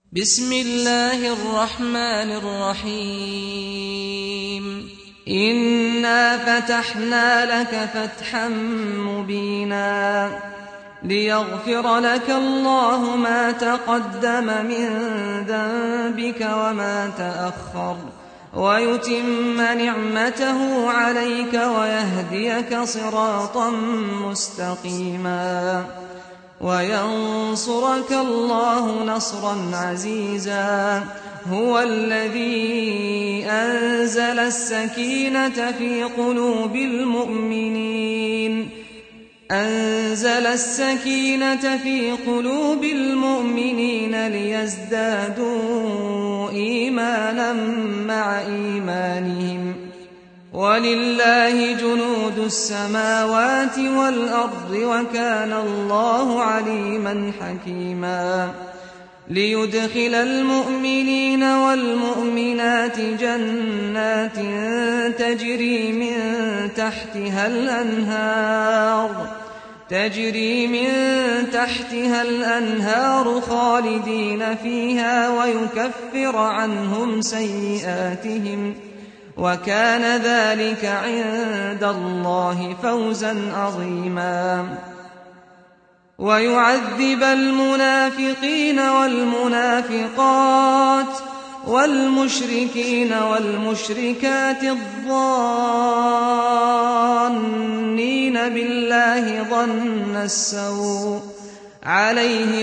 بسم الله الرحمن الرحيم إنا فتحنا لك فتحا مبينا ليغفر لك الله ما تقدم من ذنبك وما تأخر ويتم نعمته عليك ويهديك صراطا مستقيما وينصرك الله نصرا عزيزا هو الذي أنزل السكينة في قلوب المؤمنين ليزدادوا إيمانا مع إيمانهم ولله جنود السماوات والأرض وكان الله عليما حكيما ليدخل المؤمنين والمؤمنات جنات تجري من تحتها الأنهار خالدين فيها ويكفر عنهم سيئاتهم وكان ذلك عند الله فوزا عظيما ويعذب المنافقين والمنافقات والمشركين والمشركات الظانين بالله ظن السوء عليهم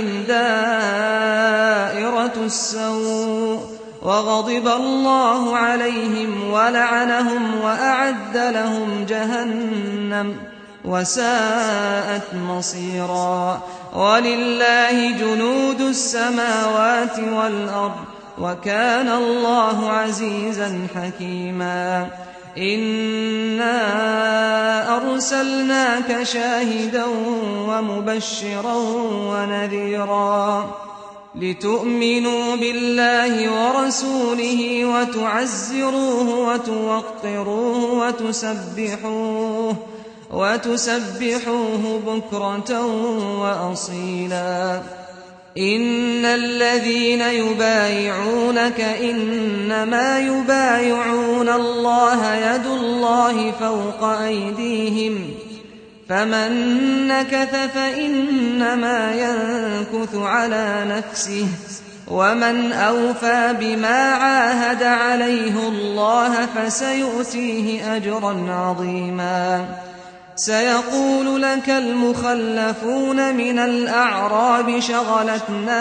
دائرة السوء وغضب الله عليهم ولعنهم وأعد لهم جهنم وساءت مصيرا ولله جنود السماوات والأرض وكان الله عزيزا حكيما إنا أرسلناك شاهدا ومبشرا ونذيرا لتؤمنوا بالله ورسوله وتعزروه وتوقروه وتسبحوه بكرة وأصيلا إن الذين يبايعونك إنما يبايعون الله يد الله فوق أيديهم فمن نكث فإنما ينكث على نفسه ومن أوفى بما عاهد عليه الله فسيؤتيه أجرا عظيما سيقول لك المخلفون من الأعراب شغلتنا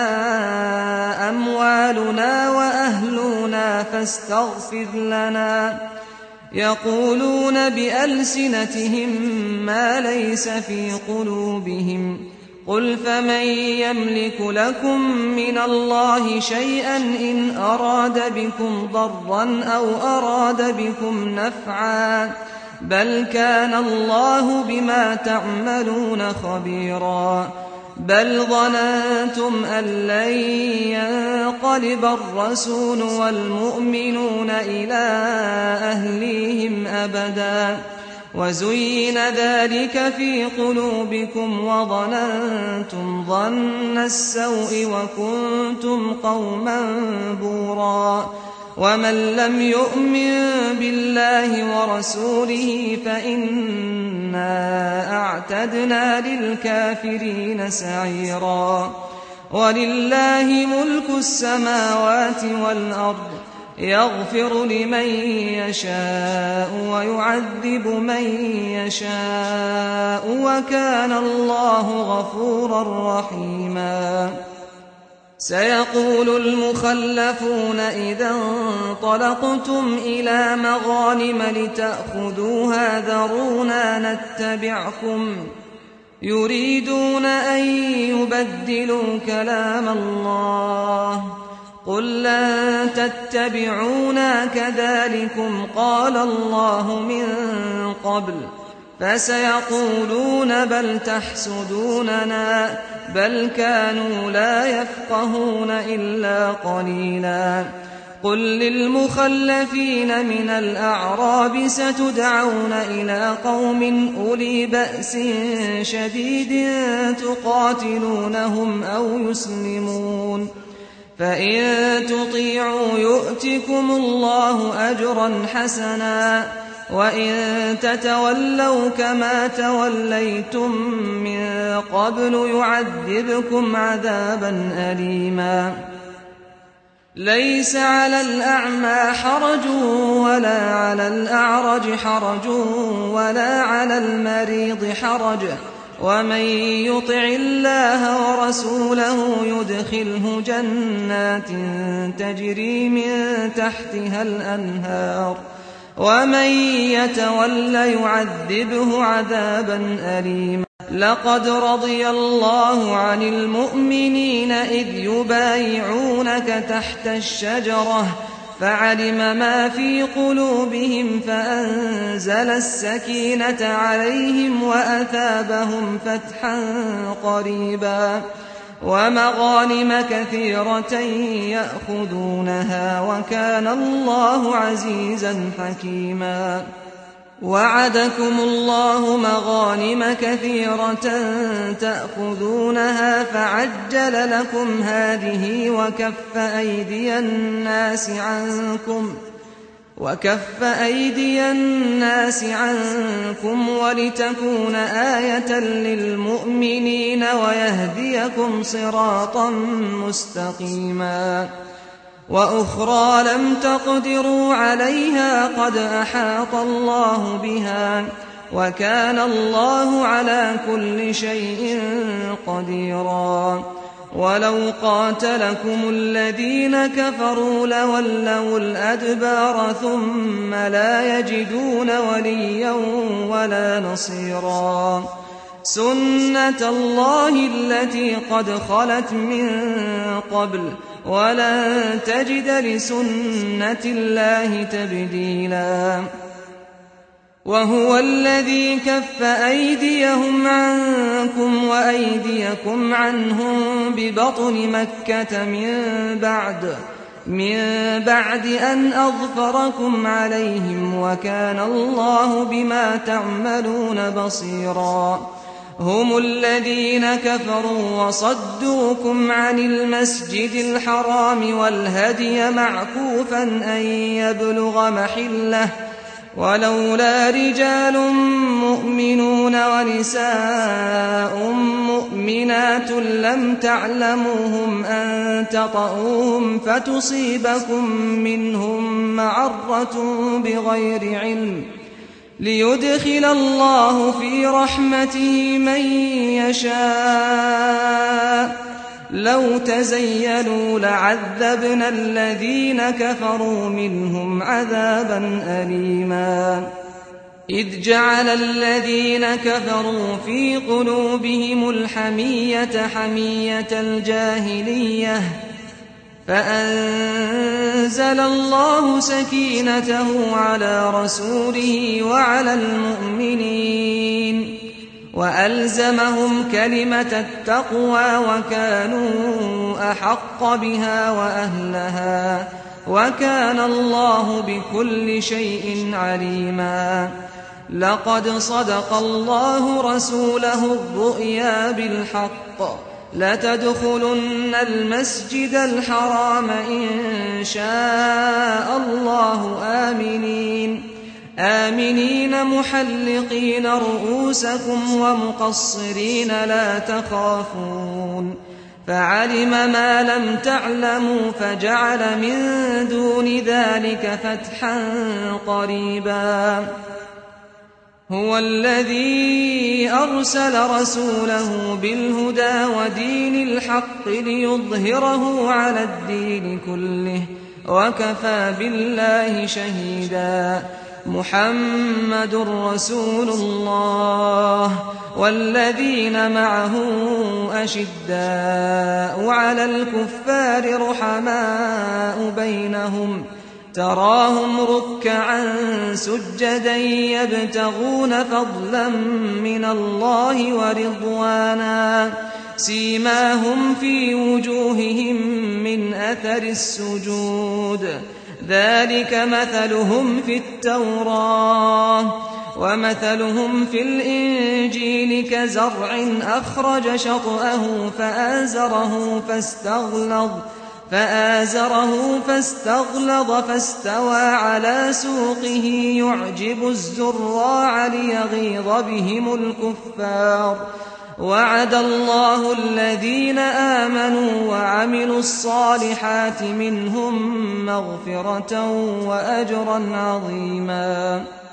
أموالنا وأهلنا فاستغفر لنا يقولون بألسنتهم ما ليس في قلوبهم قل فمن يملك لكم من الله شيئا إن أراد بكم ضرا أو أراد بكم نفعا بل كان الله بما تعملون خبيرا بل ظننتم أن لن ينقلب الرسول والمؤمنون إلى أهليهم أبدا وزين ذلك في قلوبكم وظننتم ظن السوء وكنتم قوما بورا ومن لم يؤمن بالله ورسوله فإنا أعتدنا للكافرين سعيرا ولله ملك السماوات والأرض يغفر لمن يشاء ويعذب من يشاء وكان الله غفورا رحيما سيقول المخلفون إذا انطلقتم إلى مغانم لتأخذوها ذرونا نتبعكم يريدون أن يبدلوا كلام الله قل لن تتبعونا كذلكم قال الله من قبل فسيقولون بل تحسدوننا بل كانوا لا يفقهون إلا قليلا قل للمخلفين من الأعراب ستدعون إلى قوم أولي بأس شديد تقاتلونهم أو يسلمون فإن تطيعوا يؤتكم الله أجرا حسنا وإن تتولوا كما توليتم من قبل يعذبكم عذابا أليما ليس على الأعمى حرج ولا على الأعرج حرج ولا على المريض حرج ومن يطع الله ورسوله يدخله جنات تجري من تحتها الأنهار ومن يتول يعذبه عذابا أليما لقد رضي الله عن المؤمنين إذ يبايعونك تحت الشجرة فعلم ما في قلوبهم فأنزل السكينة عليهم وأثابهم فتحا قريبا ومغانم كثيرة يأخذونها وكان الله عزيزا حكيما وعدكم الله مغانم كثيرة تأخذونها فعجل لكم هذه وكف أيدي الناس عنكم ولتكون آية للمؤمنين ويهديكم صراطا مستقيما وأخرى لم تقدروا عليها قد أحاط الله بها وكان الله على كل شيء قديرا ولو قاتلكم الذين كفروا لولوا الأدبار ثم لا يجدون وليا ولا نصيرا سنة الله التي قد خلت من قبل ولن تجد لسنة الله تبديلا وهو الذي كف أيديهم عنكم وأيديكم عنهم ببطن مكة من بعد أن أظفركم عليهم وكان الله بما تعملون بصيرا هم الذين كفروا وصدوكم عن المسجد الحرام والهدي معكوفا أن يبلغ محله ولولا رجال مؤمنون ونساء مؤمنات لم تعلموهم أن تطؤوهم فتصيبكم منهم معرة بغير علم ليدخل الله في رحمته من يشاء لو تزيلوا لعذبنا الذين كفروا منهم عذابا أليما إذ جعل الذين كفروا في قلوبهم الحمية حمية الجاهلية فأنزل الله سكينته على رسوله وعلى المؤمنين وألزمهم كلمة التقوى وكانوا أحق بها وأهلها وكان الله بكل شيء عليما لقد صدق الله رسوله الرؤيا بالحق لتدخلن المسجد الحرام إن شاء الله آمنين محلقين رؤوسكم ومقصرين لا تخافون فعلم ما لم تعلموا فجعل من دون ذلك فتحا قريبا هو الذي أرسل رسوله بالهدى ودين الحق ليظهره على الدين كله وكفى بالله شهيدا محمد رسول الله والذين معه أشداء على الكفار رحماء بينهم تراهم ركعا سجدا يبتغون فضلا من الله ورضوانا سيماهم في وجوههم من أثر السجود ذلك مثلهم في التوراة ومثلهم في الإنجيل كزرع أخرج شطأه فآزره فآزره فاستغلظ فاستوى على سوقه يعجب الزراع ليغيظ بهم الكفار وعد الله الذين آمنوا وعملوا الصالحات منهم مغفرة وأجرا عظيما